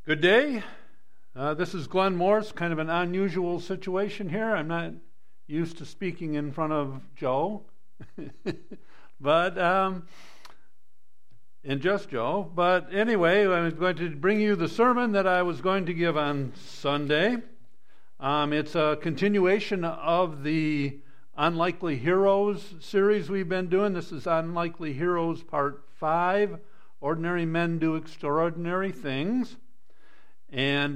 Good day. This is Glenn Morse. Kind of an unusual situation here. I'm not used to speaking in front of Joe, but and just Joe. But anyway, I'm going to bring you the sermon that I was going to give on Sunday. It's a continuation of the Unlikely Heroes series we've been doing. This is Unlikely Heroes Part 5. Ordinary Men Do Extraordinary Things. And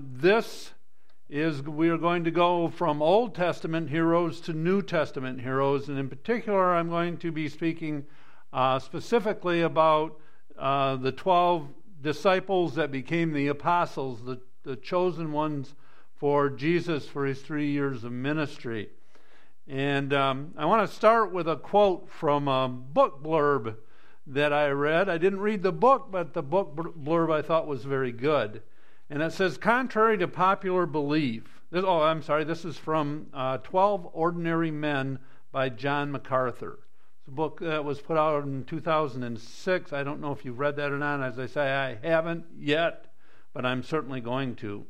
we are going to go from Old Testament heroes to New Testament heroes. And in particular, I'm going to be speaking specifically about the 12 disciples that became the apostles, the chosen ones for Jesus for his 3 years of ministry. And I want to start with a quote from a book blurb that I read. I didn't read the book, but the book blurb I thought was very good. And it says, contrary to popular belief, this is from 12 Ordinary Men by John MacArthur. It's a book that was put out in 2006. I don't know if you've read that or not. As I say, I haven't yet, but I'm certainly going to.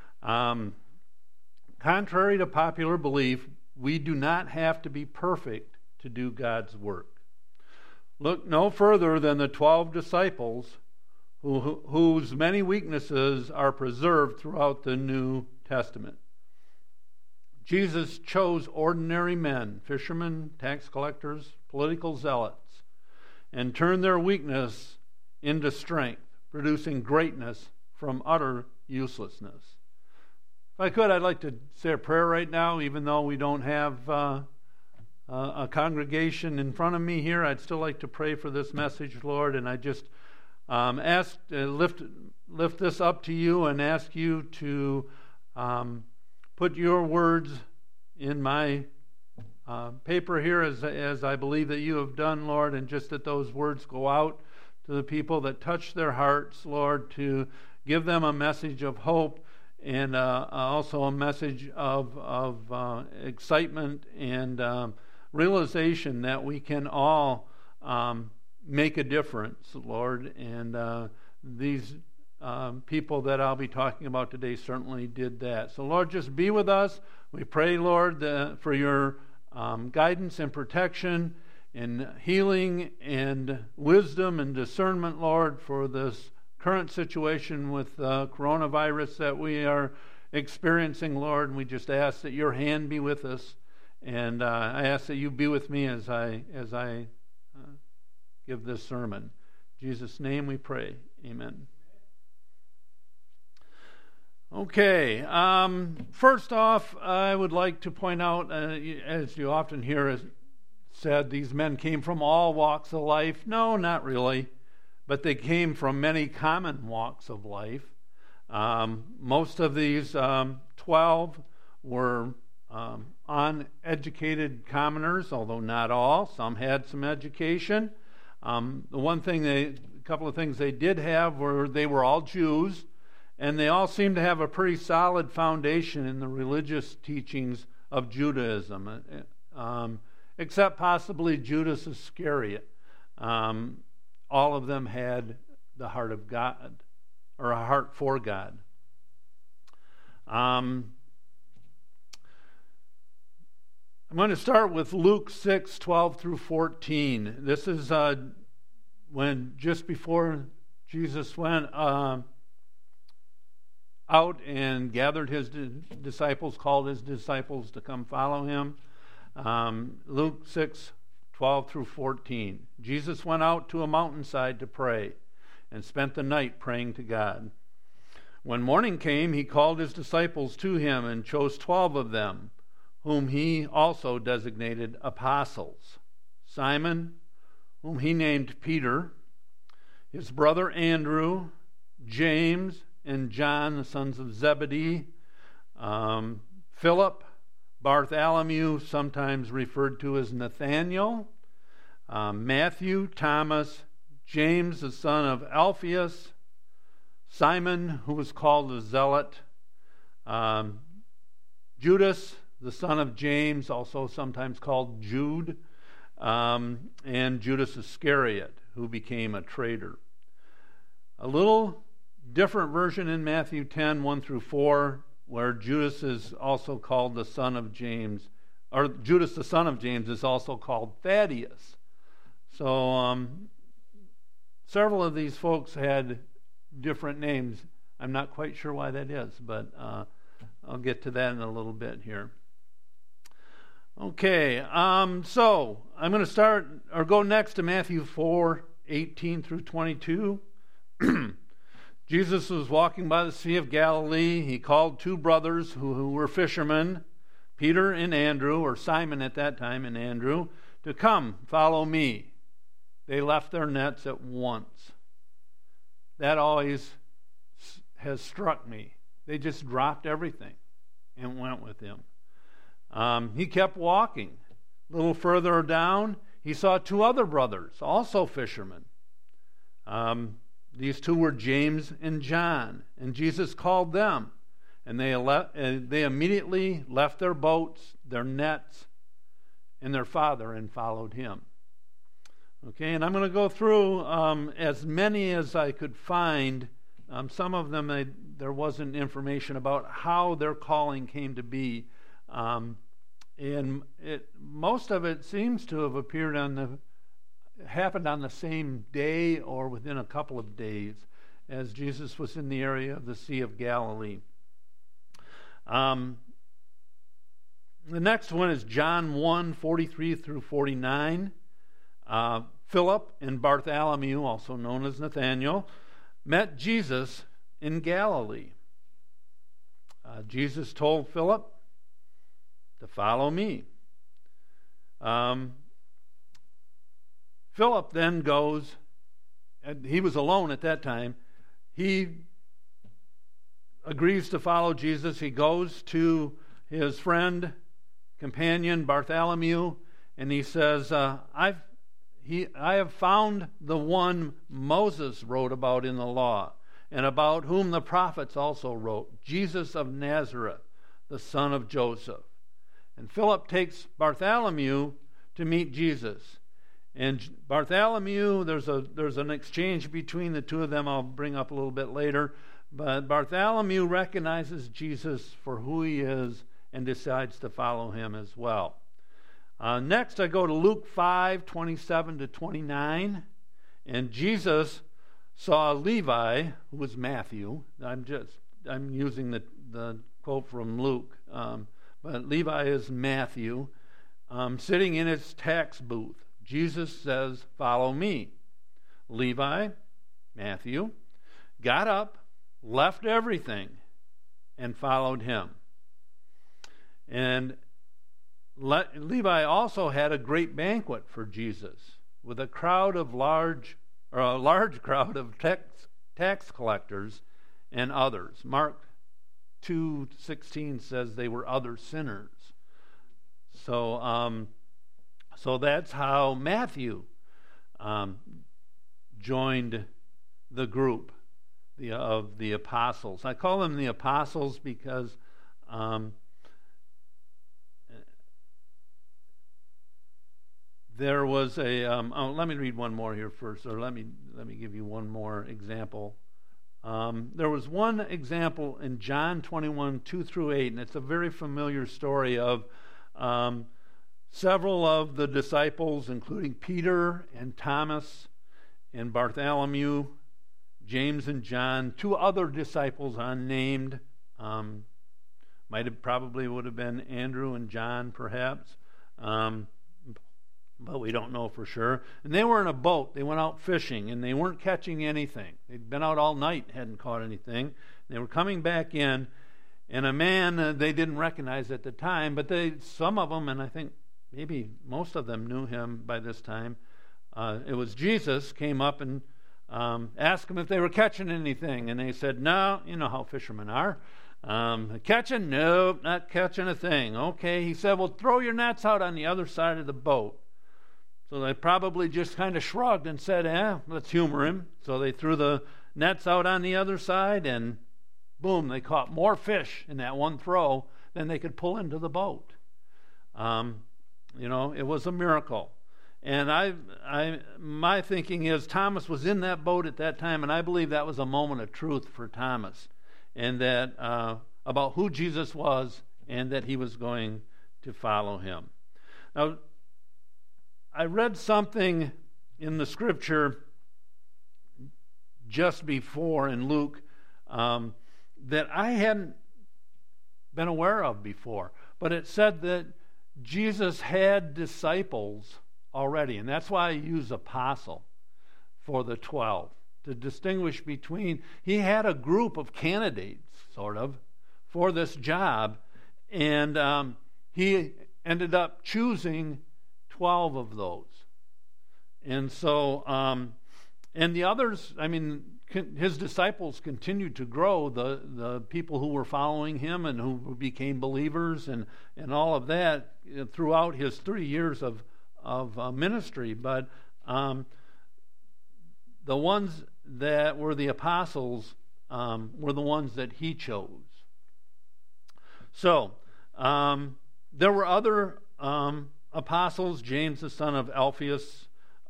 Contrary to popular belief, we do not have to be perfect to do God's work. Look no further than the 12 disciples whose many weaknesses are preserved throughout the New Testament. Jesus chose ordinary men, fishermen, tax collectors, political zealots, and turned their weakness into strength, producing greatness from utter uselessness. If I could, I'd like to say a prayer right now, even though we don't have a congregation in front of me here. I'd still like to pray for this message, Lord, and I just lift this up to you and ask you to put your words in my paper here as I believe that you have done, Lord, and just that those words go out to the people that touch their hearts, Lord, to give them a message of hope and also a message of excitement and realization that we can all make a difference, Lord, and these people that I'll be talking about today certainly did that. So, Lord, just be with us. We pray, Lord, for your guidance and protection and healing and wisdom and discernment, Lord, for this current situation with coronavirus that we are experiencing, Lord, and we just ask that your hand be with us, and I ask that you be with me as I give this sermon. In Jesus' name we pray. Amen. Okay. First off, I would like to point out, as you often hear said, these men came from all walks of life. No, not really. But they came from many common walks of life. Most of these 12 were uneducated commoners, although not all. Some had some education. A couple of things they did have were they were all Jews, and they all seemed to have a pretty solid foundation in the religious teachings of Judaism, except possibly Judas Iscariot. All of them had the heart of God, or a heart for God. I'm going to start with Luke 6:12 through 14. This is when just before Jesus went out and gathered his disciples, called his disciples to come follow him. Luke 6:12 through 14. Jesus went out to a mountainside to pray and spent the night praying to God. When morning came, he called his disciples to him and chose 12 of them, whom he also designated apostles. Simon, whom he named Peter, his brother Andrew, James and John, the sons of Zebedee, Philip, Bartholomew, sometimes referred to as Nathaniel, Matthew, Thomas, James, the son of Alphaeus, Simon, who was called the Zealot, Judas, the son of James, also sometimes called Jude, and Judas Iscariot, who became a traitor. A little different version in Matthew 10, 1 through 4, where Judas is also called the son of James, or Judas the son of James is also called Thaddeus. So several of these folks had different names. I'm not quite sure why that is, but I'll get to that in a little bit here. Okay, so I'm going to start or go next to Matthew 4, 18 through 22. Jesus was walking by the Sea of Galilee. He called two brothers who were fishermen, Peter and Andrew, or Simon at that time and Andrew, to come, follow me. They left their nets at once. That always has struck me. They just dropped everything and went with him. He kept walking. A little further down, he saw two other brothers, also fishermen. These two were James and John, and Jesus called them, and they immediately left their boats, their nets, and their father and followed him. Okay, and I'm going to go through as many as I could find. Some of them, there wasn't information about how their calling came to be. And most of it seems to have happened on the same day or within a couple of days as Jesus was in the area of the Sea of Galilee. The next one is John 1, 43 through 49. Philip and Bartholomew, also known as Nathanael, met Jesus in Galilee. Jesus told Philip to follow me. Philip then goes, and he was alone at that time. He agrees to follow Jesus. He goes to his friend, companion Bartholomew, and he says, I have found the one Moses wrote about in the law, and about whom the prophets also wrote, Jesus of Nazareth, the son of Joseph. And Philip takes Bartholomew to meet Jesus. And Bartholomew, there's an exchange between the two of them I'll bring up a little bit later. But Bartholomew recognizes Jesus for who he is and decides to follow him as well. Next, I go to Luke 5, 27 to 29. And Jesus saw Levi, who was Matthew. I'm using the quote from Luke. But Levi is Matthew, sitting in his tax booth. Jesus says, follow me. Levi, Matthew, got up, left everything, and followed him. And Levi also had a great banquet for Jesus with a large crowd of tax collectors and others. Mark 2:16 says they were other sinners. So that's how Matthew joined the group of the apostles. I call them the apostles because there was a. Let me read one more here first, or let me give you one more example. There was one example in John 21, 2 through 8, and it's a very familiar story of several of the disciples, including Peter and Thomas and Bartholomew, James and John, two other disciples unnamed, probably would have been Andrew and John, perhaps, but we don't know for sure. And they were in a boat. They went out fishing, and they weren't catching anything. They'd been out all night, hadn't caught anything. They were coming back in, and a man they didn't recognize at the time, but some of them, and I think maybe most of them knew him by this time. It was Jesus, came up and asked them if they were catching anything, and they said, no, you know how fishermen are. Catching? Nope, not catching a thing. Okay, he said, well, throw your nets out on the other side of the boat. So they probably just kind of shrugged and said, let's humor him. So they threw the nets out on the other side, and boom, they caught more fish in that one throw than they could pull into the boat. It was a miracle. And my thinking is Thomas was in that boat at that time, and I believe that was a moment of truth for Thomas, and that about who Jesus was, and that he was going to follow him. Now, I read something in the scripture just before in Luke that I hadn't been aware of before, but it said that Jesus had disciples already, and that's why I use apostle for the 12, to distinguish between, he had a group of candidates, sort of, for this job, and he ended up choosing 12 of those. And so, and the others, I mean, his disciples continued to grow, the people who were following him and who became believers and all of that throughout his 3 years of ministry. But the ones that were the apostles were the ones that he chose. So, there were other apostles, James the son of Alphaeus,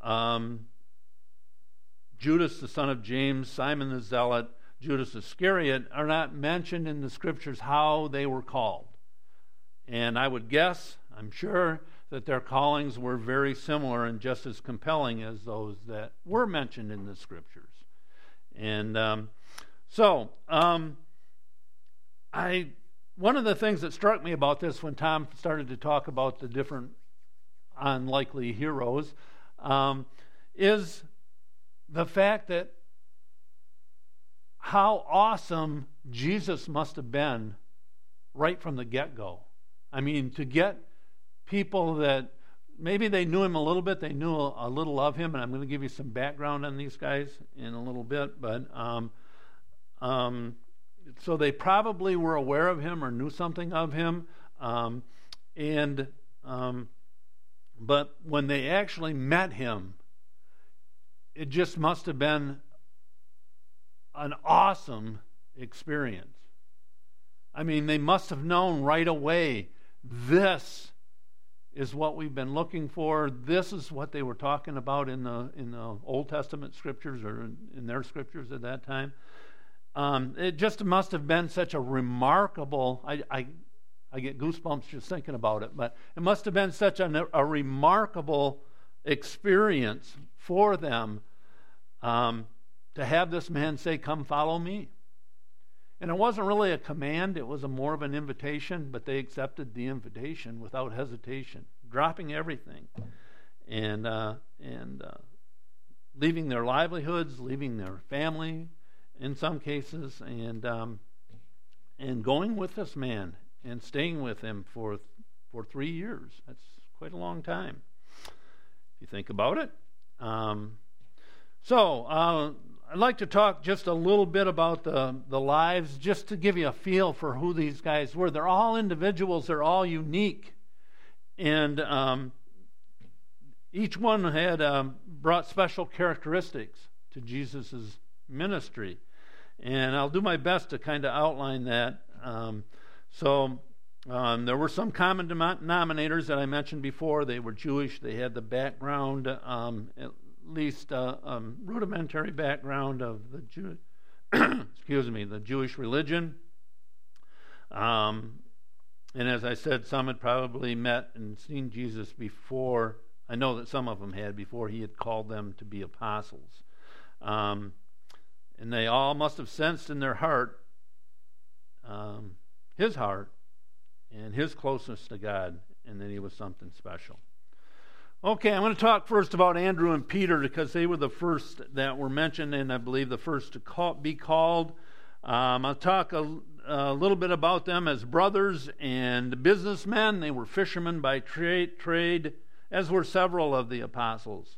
Judas the son of James, Simon the Zealot, Judas Iscariot, are not mentioned in the scriptures how they were called. And I would guess, I'm sure, that their callings were very similar and just as compelling as those that were mentioned in the scriptures. And one of the things that struck me about this when Tom started to talk about the different unlikely heroes is the fact that how awesome Jesus must have been right from the get-go. I mean, to get people that maybe they knew him a little bit, they knew a little of him, and I'm going to give you some background on these guys in a little bit, but so they probably were aware of him or knew something of him, but when they actually met him, it just must have been an awesome experience. I mean, they must have known right away, this is what we've been looking for. This is what they were talking about in the Old Testament scriptures, or in their scriptures at that time. It just must have been such a remarkable, I get goosebumps just thinking about it, but it must have been such a remarkable experience for them to have this man say, "Come follow me." And it wasn't really a command, it was more of an invitation, but they accepted the invitation without hesitation, dropping everything and leaving their livelihoods, leaving their family in some cases, and going with this man and staying with him for 3 years. That's quite a long time, if you think about it. I'd like to talk just a little bit about the lives, just to give you a feel for who these guys were. They're all individuals. They're all unique. And each one had brought special characteristics to Jesus' ministry. And I'll do my best to kind of outline that. There were some common denominators that I mentioned before. They were Jewish. They had the background, at least rudimentary background of the the Jewish religion. And as I said, some had probably met and seen Jesus before. I know that some of them had before he had called them to be apostles. And they all must have sensed in their heart his heart and his closeness to God, and that he was something special. Okay, I'm going to talk first about Andrew and Peter, because they were the first that were mentioned, and I believe the first to be called. I'll talk a little bit about them as brothers and businessmen. They were fishermen by trade, as were several of the apostles.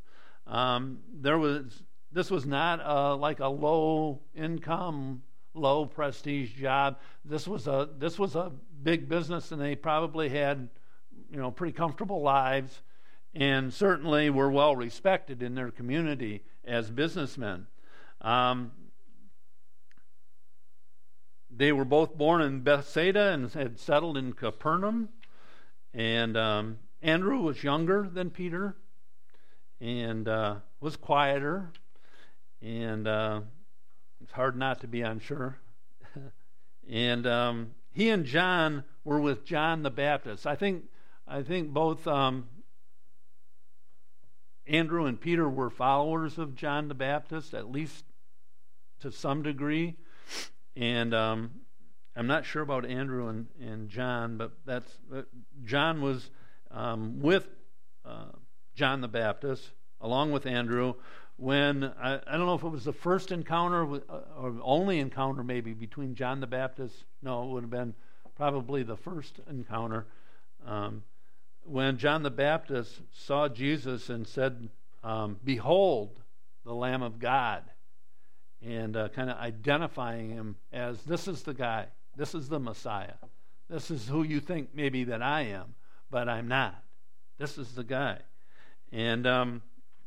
This was not like a low income, low prestige job. This was a big business, and they probably had, pretty comfortable lives, and certainly were well respected in their community as businessmen. They were both born in Bethsaida and had settled in Capernaum. And Andrew was younger than Peter, and was quieter, and it's hard not to be, I'm sure. And he and John were with John the Baptist. I think both Andrew and Peter were followers of John the Baptist, at least to some degree. And I'm not sure about Andrew and John, but John was with John the Baptist, along with Andrew, when, I don't know if it was the first encounter or only encounter maybe between John the Baptist. No, it would have been probably the first encounter. When John the Baptist saw Jesus and said, "Behold, the Lamb of God," and kind of identifying him as, this is the guy, this is the Messiah, this is who you think maybe that I am, but I'm not. This is the guy. And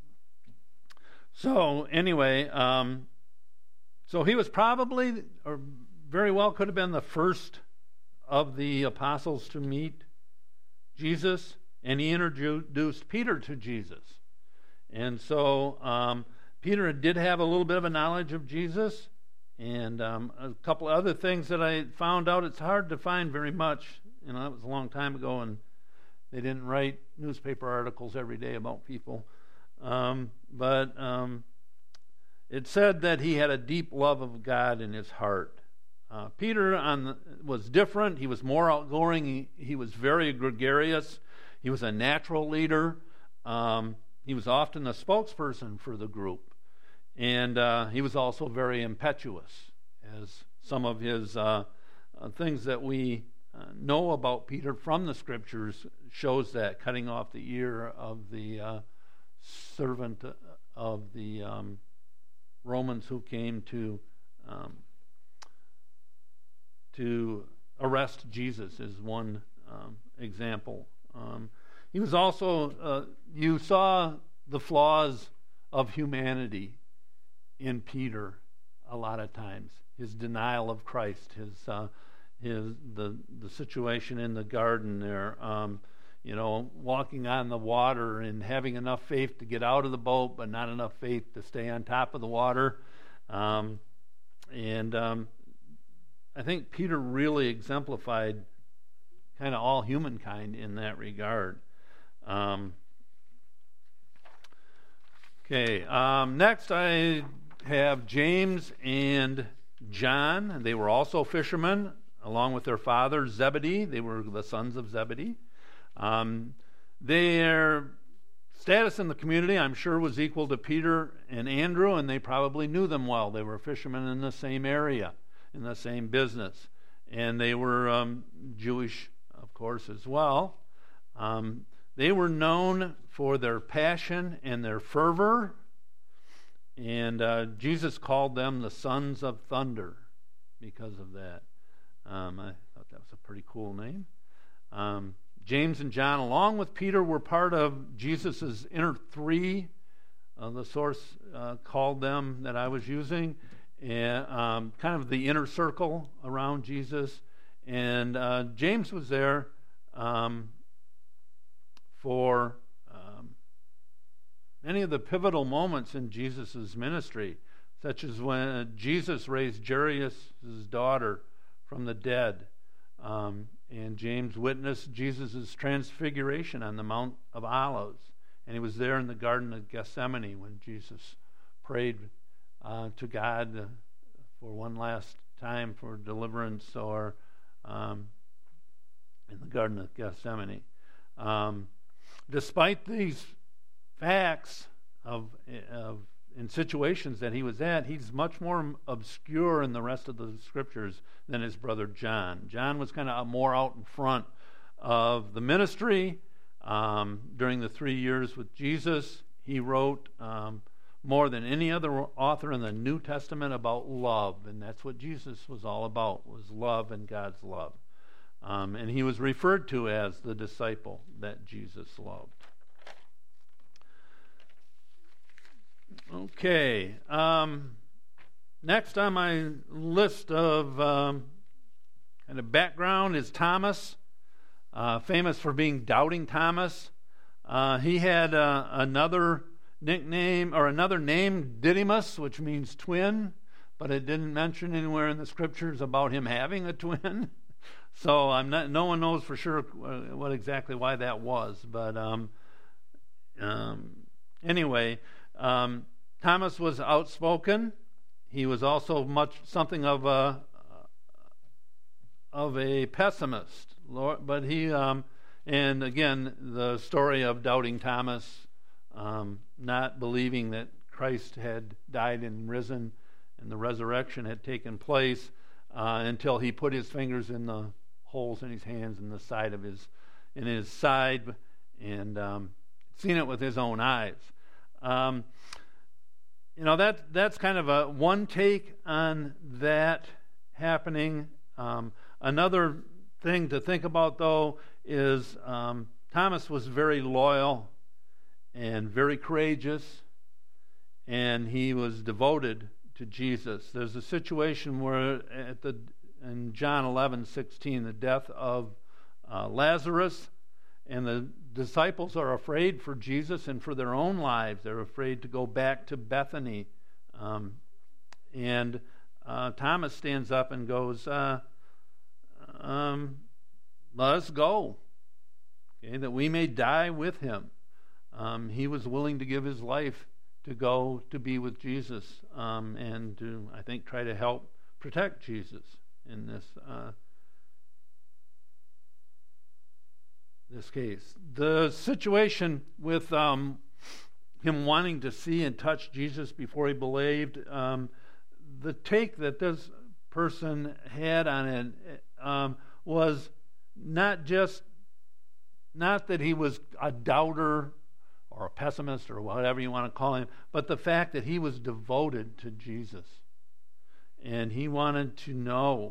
so anyway, so he was probably, or very well could have been, the first of the apostles to meet Jesus, and he introduced Peter to Jesus. And so Peter did have a little bit of a knowledge of Jesus, and a couple other things that I found out. It's hard to find very much. That was a long time ago, and they didn't write newspaper articles every day about people. But it said that he had a deep love of God in his heart. Peter was different. He was more outgoing. He was very gregarious. He was a natural leader. He was often a spokesperson for the group. And he was also very impetuous, as some of his things that we know about Peter from the Scriptures shows that, cutting off the ear of the servant of the Romans who came to arrest Jesus is one example. He was also, you saw the flaws of humanity in Peter a lot of times. His denial of Christ, the situation in the garden there, walking on the water and having enough faith to get out of the boat, but not enough faith to stay on top of the water. I think Peter really exemplified kind of all humankind in that regard. Next I have James and John. They were also fishermen, along with their father Zebedee. They were the sons of Zebedee. Their status in the community, I'm sure, was equal to Peter and Andrew, and they probably knew them well. They were fishermen in the same area, in the same business. And they were Jewish, of course, as well. They were known for their passion and their fervor. And Jesus called them the sons of thunder because of that. I thought that was a pretty cool name. James and John, along with Peter, were part of Jesus' inner three. The source called them that I was using, and kind of the inner circle around Jesus. And James was there for many of the pivotal moments in Jesus' ministry, such as when Jesus raised Jairus' daughter from the dead. And James witnessed Jesus' transfiguration on the Mount of Olives. And he was there in the Garden of Gethsemane when Jesus prayed to God for one last time for deliverance, or in the Garden of Gethsemane. Despite these facts in situations that he was at, he's much more obscure in the rest of the Scriptures than his brother John. John was kind of more out in front of the ministry. During the 3 years with Jesus, he wrote more than any other author in the New Testament about love, and that's what Jesus was all about, was love and God's love. And he was referred to as the disciple that Jesus loved. Okay. Next on my list of kind of background is Thomas, famous for being Doubting Thomas. He had another nickname or another name, Didymus, which means twin, but it didn't mention anywhere in the scriptures about him having a twin. So no one knows for sure what exactly why that was. But anyway, Thomas was outspoken. He was also something of a pessimist. But he and again, the story of doubting Thomas, not believing that Christ had died and risen and the resurrection had taken place until he put his fingers in the holes in his hands and the side of his side and seen it with his own eyes. That's kind of a one take on that happening. Another thing to think about, though, is Thomas was very loyal and very courageous, and he was devoted to Jesus. There's a situation where in John 11:16, the death of Lazarus, and the disciples are afraid for Jesus and for their own lives. They're afraid to go back to Bethany. And Thomas stands up and goes, let us go, okay, that we may die with him. He was willing to give his life to go to be with Jesus and to, I think, try to help protect Jesus in this case. The situation with him wanting to see and touch Jesus before he believed, the take that this person had on it was not that he was a doubter or a pessimist or whatever you want to call him, but the fact that he was devoted to Jesus. And he wanted to know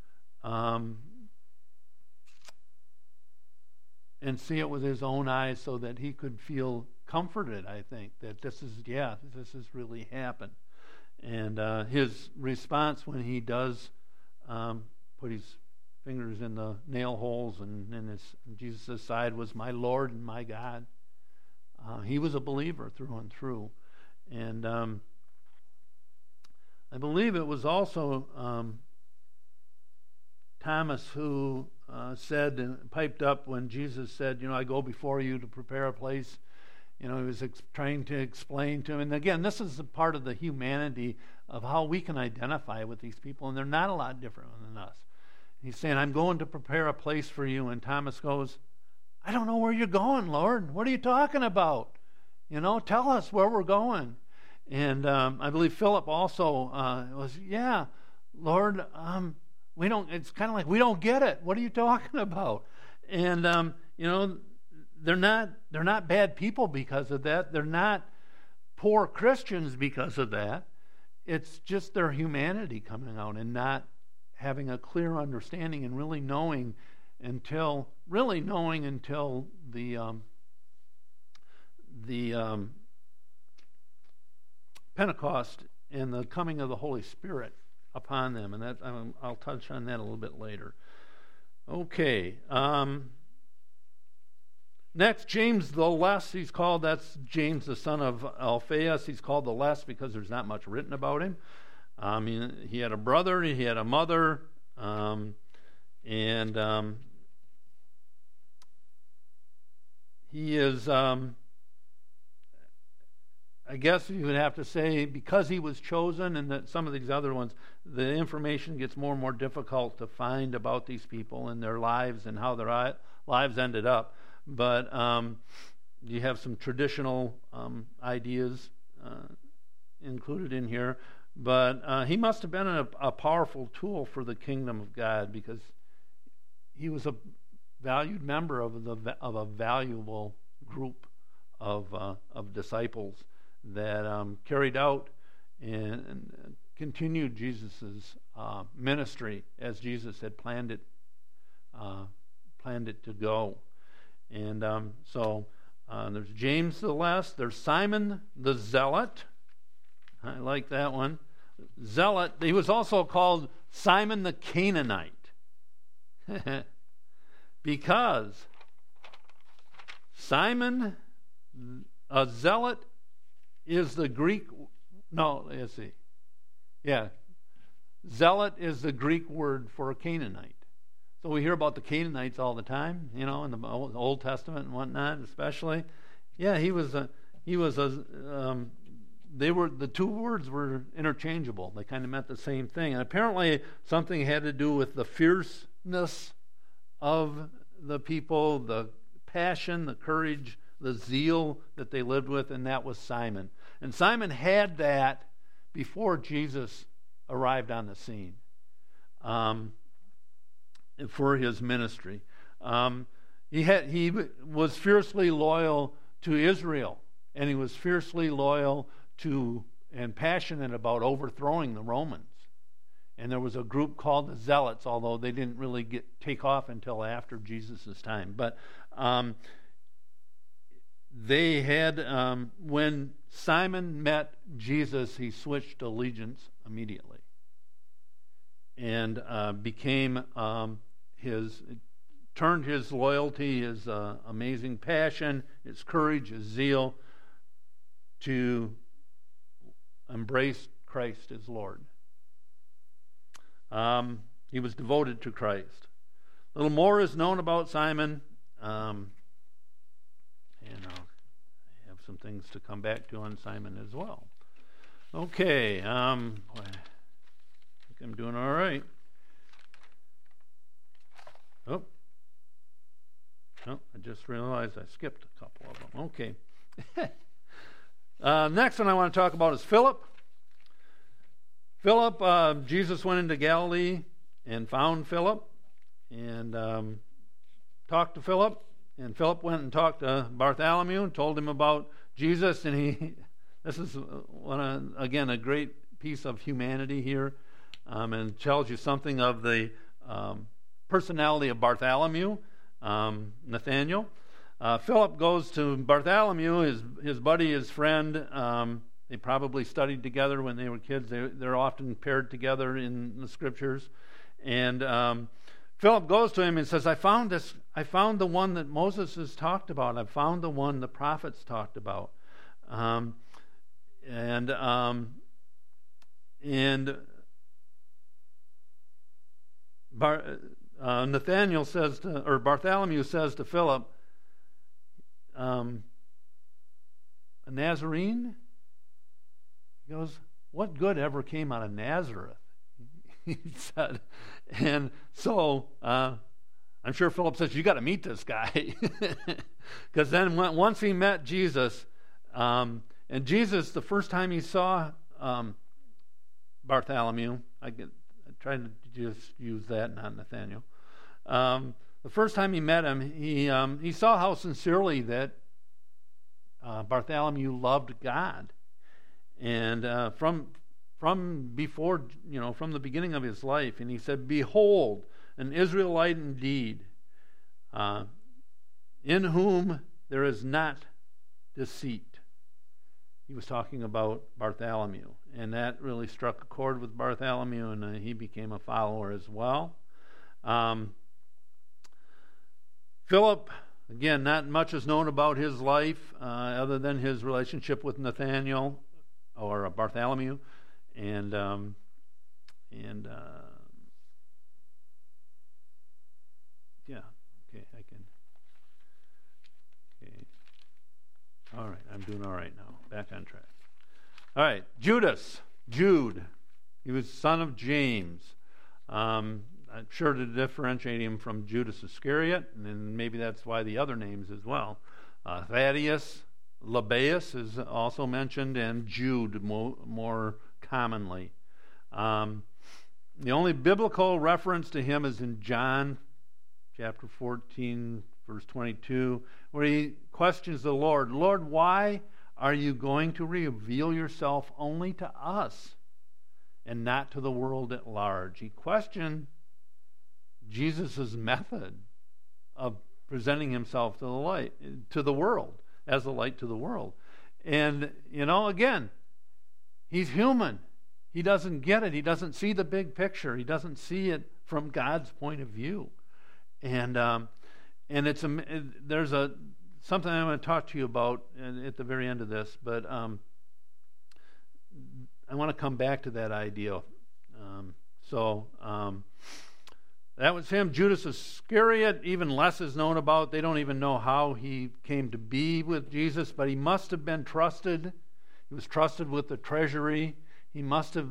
and see it with his own eyes so that he could feel comforted, I think, that this has really happened. And his response when he does put his fingers in the nail holes and in Jesus' side was, "My Lord and my God." He was a believer through and through. And I believe it was also Thomas who said and piped up when Jesus said, "I go before you to prepare a place." He was trying to explain to him. And again, this is a part of the humanity of how we can identify with these people, and they're not a lot different than us. He's saying, "I'm going to prepare a place for you." And Thomas goes, "I don't know where you're going, Lord. What are you talking about? Tell us where we're going." And I believe Philip also was, "Yeah, Lord, we don't." It's kind of like, we don't get it. What are you talking about? And they're not bad people because of that. They're not poor Christians because of that. It's just their humanity coming out and not having a clear understanding and really knowing until the Pentecost and the coming of the Holy Spirit upon them. And that I'll touch on that a little bit later. Okay. Next, James the Less, he's called. That's James the son of Alphaeus. He's called the Less because there's not much written about him. He had a brother, he had a mother, and he is, I guess you would have to say, because he was chosen, and that some of these other ones, the information gets more and more difficult to find about these people and their lives and how their lives ended up. But you have some traditional ideas included in here. But he must have been a powerful tool for the kingdom of God, because he was a valued member of a valuable group of disciples that carried out and continued Jesus' ministry as Jesus had planned it to go. And so there's James the Less. There's Simon the Zealot. I like that one. Zealot. He was also called Simon the Canaanite because Simon, a zealot is the Greek, no, let's see. Yeah. Zealot is the Greek word for a Canaanite. So we hear about the Canaanites all the time, in the Old Testament and whatnot, especially. Yeah, the two words were interchangeable. They kind of meant the same thing. And apparently something had to do with the fierceness of the people, the passion, the courage, the zeal that they lived with, and that was Simon. And Simon had that before Jesus arrived on the scene for his ministry. He was fiercely loyal to Israel, and he was fiercely loyal to and passionate about overthrowing the Romans. And there was a group called the Zealots, although they didn't really take off until after Jesus' time. But they had, when Simon met Jesus, he switched allegiance immediately and turned his loyalty, his amazing passion, his courage, his zeal to embrace Christ as Lord. He was devoted to Christ. A little more is known about Simon. And I have some things to come back to on Simon as well. Okay. I think I'm doing all right. Oh, I just realized I skipped a couple of them. Okay. Next one I want to talk about is Philip. Philip, Jesus went into Galilee and found Philip and talked to Philip. And Philip went and talked to Bartholomew and told him about Jesus. And this is, again, a great piece of humanity here, and tells you something of the personality of Bartholomew, Nathaniel. Philip goes to Bartholomew, his buddy, his friend. They probably studied together when they were kids. They're often paired together in the scriptures. And Philip goes to him and says, I found the one that Moses has talked about. I found the one the prophets talked about. Bartholomew says to Philip, a Nazarene? He goes, what good ever came out of Nazareth? He said. And so I'm sure Philip says, you got to meet this guy. Because then once he met Jesus, and Jesus, the first time he saw Bartholomew, I tried to just use that, not Nathaniel. The first time he met him, he saw how sincerely that Bartholomew loved God. And from before, from the beginning of his life, and he said, behold, an Israelite indeed, in whom there is not deceit. He was talking about Bartholomew, and that really struck a chord with Bartholomew, and he became a follower as well. Philip, again, not much is known about his life other than his relationship with Nathaniel or Bartholomew, and yeah, okay, I can. Okay, all right, I'm doing all right now. Back on track. All right, Jude. He was son of James. I'm sure to differentiate him from Judas Iscariot, and then maybe that's why the other names as well. Thaddeus, Lebbaeus is also mentioned, and Jude more commonly. The only biblical reference to him is in John chapter 14, verse 22, where he questions the Lord, Lord, why are you going to reveal yourself only to us and not to the world at large? He questioned Jesus' method of presenting himself to the world, as a light to the world. And, again, he's human. He doesn't get it. He doesn't see the big picture. He doesn't see it from God's point of view. And there's something I want to talk to you about at the very end of this, but want to come back to that idea. That was him. Judas Iscariot, even less is known about. They don't even know how he came to be with Jesus, but he must have been trusted. He was trusted with the treasury. He must have,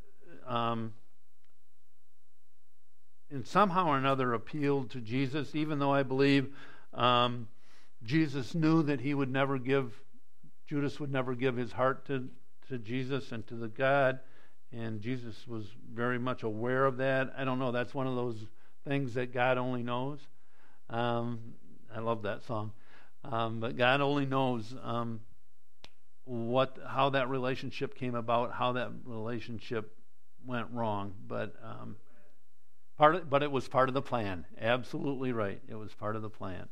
in somehow or another, appealed to Jesus, even though I believe Jesus knew that Judas would never give his heart to Jesus and to the God. And Jesus was very much aware of that. I don't know. That's one of those things that God only knows. I love that song. But God only knows how that relationship came about, how that relationship went wrong. But it was part of the plan. Absolutely right. It was part of the plan.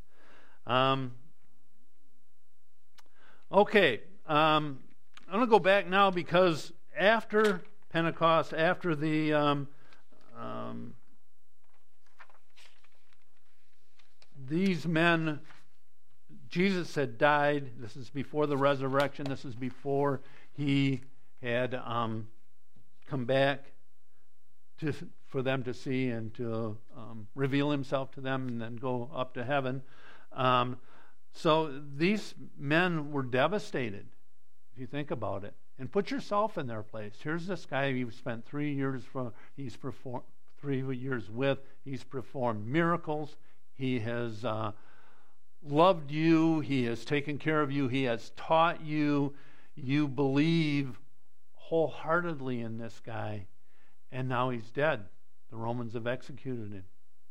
Okay. I'm going to go back now because after Pentecost, after these men, Jesus had died. This is before the resurrection. This is before he had come back for them to see and to reveal himself to them and then go up to heaven. So these men were devastated, if you think about it. And put yourself in their place. Here's this guy you've spent 3 years he's performed 3 years with. He's performed miracles. He has loved you. He has taken care of you. He has taught you. You believe wholeheartedly in this guy. And now he's dead. The Romans have executed him.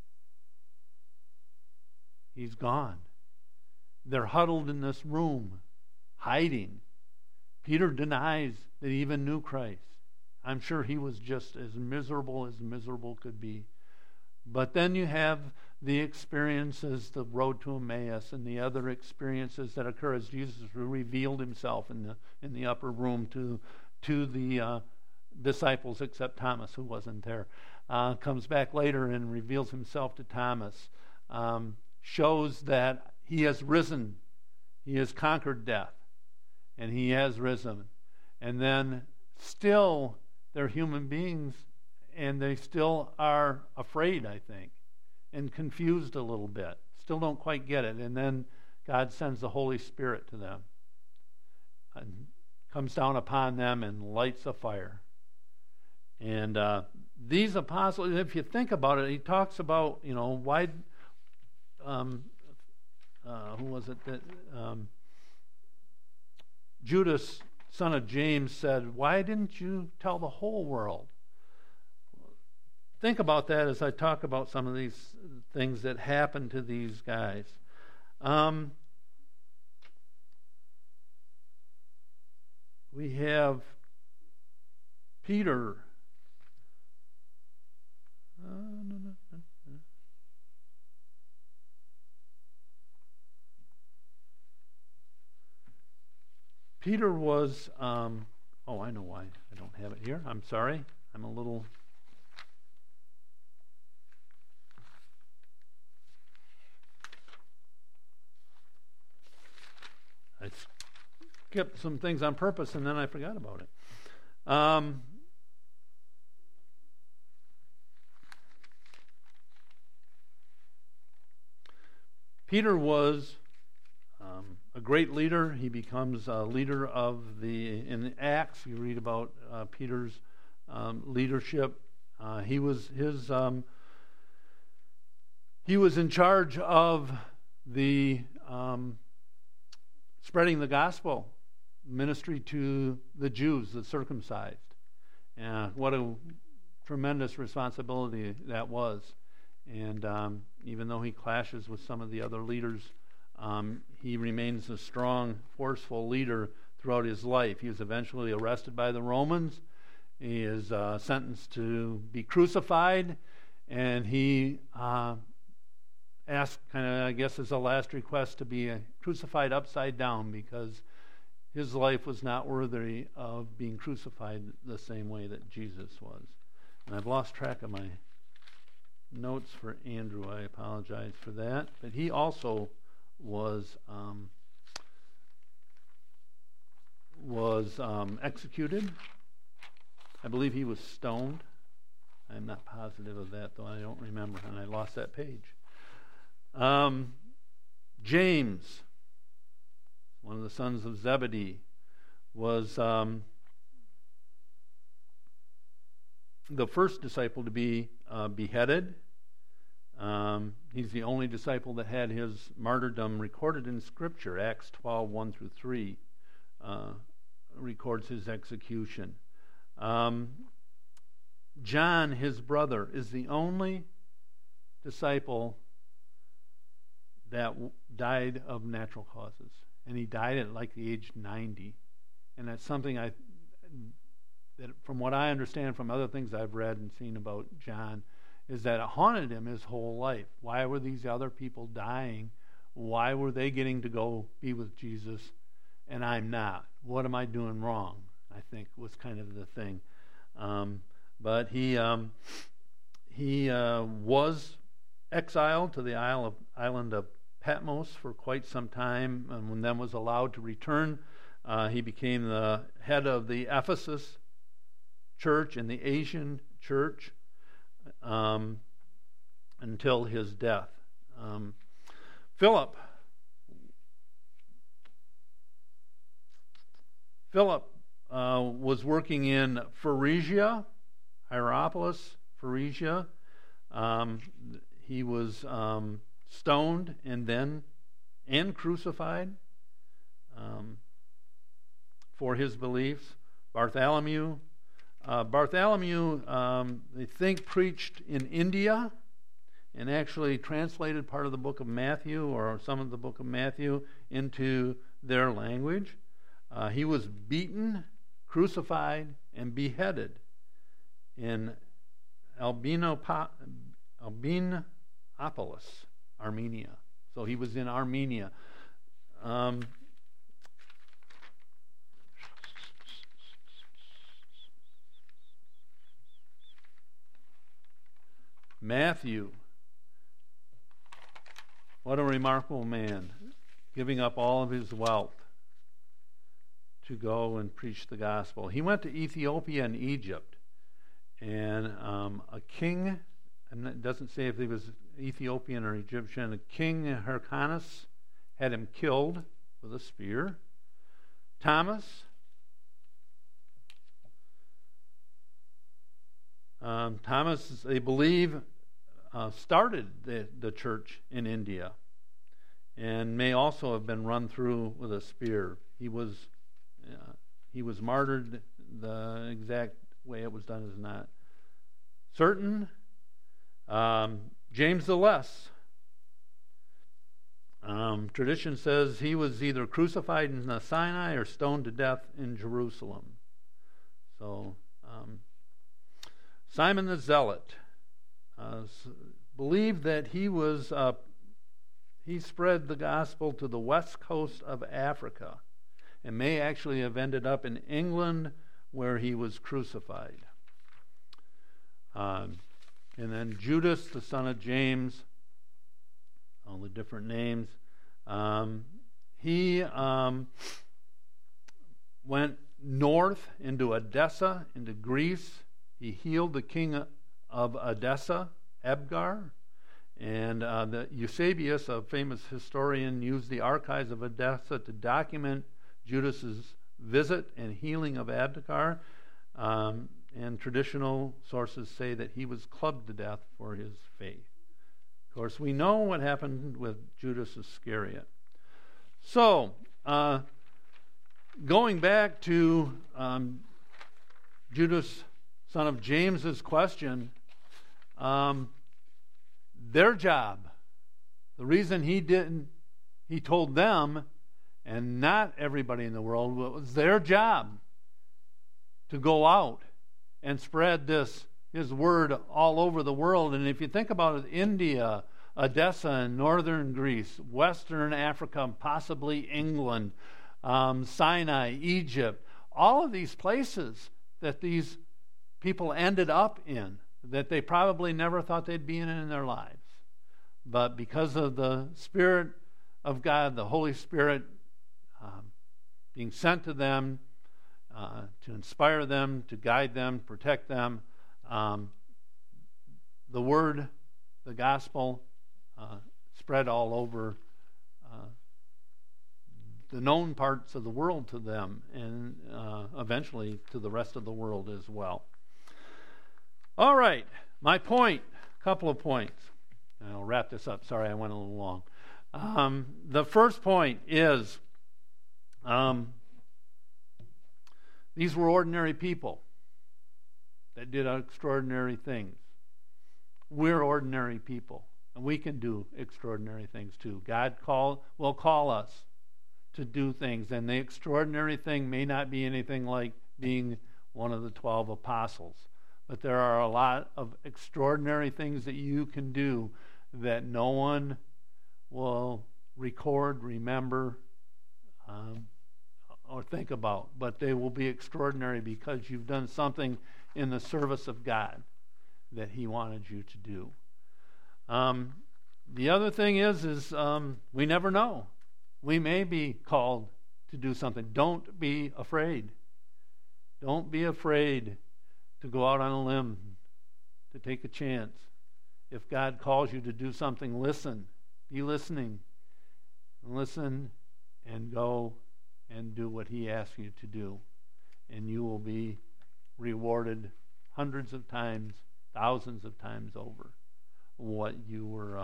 He's gone. They're huddled in this room, hiding. Peter denies that he even knew Christ. I'm sure he was just as miserable could be. But then you have the experiences, the road to Emmaus, and the other experiences that occur as Jesus revealed himself in the upper room to the disciples, except Thomas, who wasn't there. Comes back later and reveals himself to Thomas. Shows that he has risen. He has conquered death. And he has risen. And then still, they're human beings, and they still are afraid, I think, and confused a little bit. Still don't quite get it. And then God sends the Holy Spirit to them and comes down upon them and lights a fire. And these apostles, if you think about it, he talks about, why, who was it that... Judas, son of James, said, "Why didn't you tell the whole world?" Think about that as I talk about some of these things that happened to these guys. We have Peter. Peter was, I know why I don't have it here. I'm sorry. I'm a little... I skipped some things on purpose and then I forgot about it. Peter was a great leader. He becomes a leader in Acts. You read about Peter's leadership. He was in charge of the spreading the gospel ministry to the Jews, the circumcised. What a tremendous responsibility that was. And even though he clashes with some of the other leaders, he remains a strong, forceful leader throughout his life. He was eventually arrested by the Romans. He is sentenced to be crucified, and he asked, I guess as a last request, to be crucified upside down because his life was not worthy of being crucified the same way that Jesus was. And I've lost track of my notes for Andrew. I apologize for that. But he also was executed. I believe he was stoned. I'm not positive of that, though I don't remember, and I lost that page. James, one of the sons of Zebedee, was the first disciple to be beheaded. He's the only disciple that had his martyrdom recorded in Scripture. Acts 12, 1 through 3 records his execution. John, his brother, is the only disciple that died of natural causes. And he died at like the age 90. And that's something that from what I understand from other things I've read and seen about John, is that it haunted him his whole life. Why were these other people dying? Why were they getting to go be with Jesus and I'm not? What am I doing wrong? I think was kind of the thing. But he was exiled to the island of Patmos for quite some time, and then was allowed to return. He became the head of the Ephesus church and the Asian church until his death. Philip was working in Phrygia, Hierapolis, Phrygia. He was stoned and crucified for his beliefs. Bartholomew, they think, preached in India and actually translated part of the book of Matthew or some of the book of Matthew into their language. He was beaten, crucified, and beheaded in Albinopolis, Armenia. So he was in Armenia. Matthew, what a remarkable man, giving up all of his wealth to go and preach the gospel. He went to Ethiopia and Egypt, and a king, and it doesn't say if he was Ethiopian or Egyptian, King Hyrcanus had him killed with a spear. Thomas, they believe, started the church in India and may also have been run through with a spear. He was martyred. The exact way it was done is not certain. James the Less. Tradition says he was either crucified in the Sinai or stoned to death in Jerusalem. So, Simon the Zealot believed that he spread the gospel to the west coast of Africa and may actually have ended up in England where he was crucified. And then Judas, the son of James, all the different names, he went north into Edessa, into Greece. He healed the king of Edessa, Abgar, and the Eusebius, a famous historian, used the archives of Edessa to document Judas's visit and healing of Abgar. And traditional sources say that he was clubbed to death for his faith. Of course, we know what happened with Judas Iscariot. So, going back to Judas, son of James's question, their job, the reason he told them and not everybody in the world, it was their job to go out and spread his word all over the world. And if you think about it, India, Edessa in northern Greece, western Africa, possibly England, Sinai, Egypt, all of these places that these people ended up in, that they probably never thought they'd be in their lives. But because of the Spirit of God, the Holy Spirit being sent to them, to inspire them, to guide them, protect them. The word, the gospel, spread all over the known parts of the world to them, and eventually to the rest of the world as well. All right, my point, a couple of points. I'll wrap this up. Sorry, I went a little long. The first point is these were ordinary people that did extraordinary things. We're ordinary people, and we can do extraordinary things too. God will call us to do things, and the extraordinary thing may not be anything like being one of the 12 apostles, but there are a lot of extraordinary things that you can do that no one will record, remember, or think about, but they will be extraordinary because you've done something in the service of God that He wanted you to do. The other thing is we never know. We may be called to do something. Don't be afraid. Don't be afraid to go out on a limb, to take a chance. If God calls you to do something, listen. Be listening. Listen and go and do what He asks you to do. And you will be rewarded hundreds of times, thousands of times over what you were,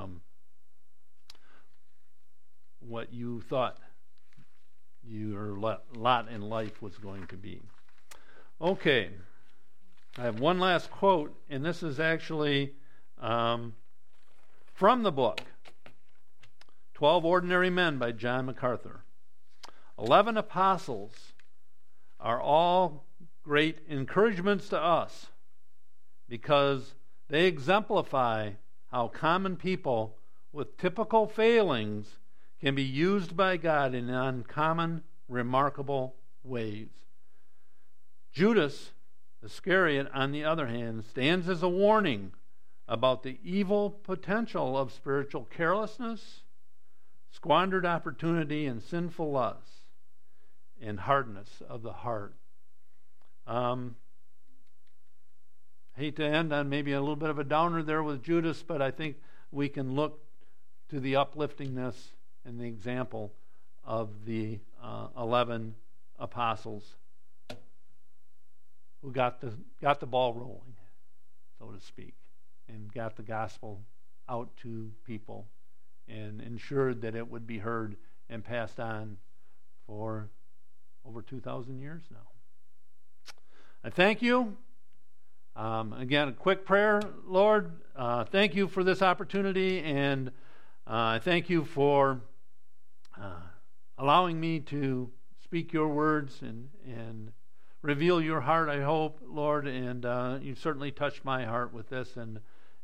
what you thought your lot in life was going to be. Okay, I have one last quote, and this is actually from the book 12 Ordinary Men by John MacArthur. 11 apostles are all great encouragements to us because they exemplify how common people with typical failings can be used by God in uncommon, remarkable ways. Judas Iscariot, on the other hand, stands as a warning about the evil potential of spiritual carelessness, squandered opportunity, and sinful lusts, and hardness of the heart. Hate to end on maybe a little bit of a downer there with Judas, but I think we can look to the upliftingness and the example of the 11 apostles who got the ball rolling, so to speak, and got the gospel out to people and ensured that it would be heard and passed on for over 2,000 years now. I thank you. Again, a quick prayer. Lord, thank you for this opportunity, and I thank you for allowing me to speak your words and reveal your heart, I hope, Lord, and you've certainly touched my heart with this, and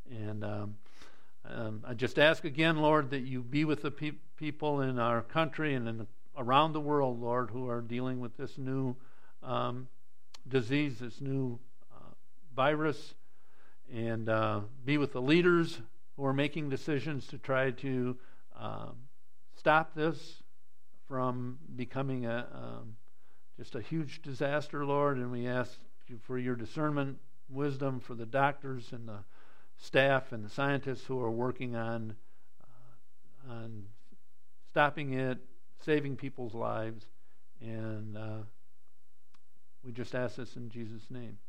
I just ask again, Lord, that you be with the people in our country and around the world, Lord, who are dealing with this new disease, this new virus, and be with the leaders who are making decisions to try to stop this from becoming just a huge disaster, Lord. And we ask you for your discernment, wisdom for the doctors and the staff and the scientists who are working on stopping it, saving people's lives, and we just ask this in Jesus' name.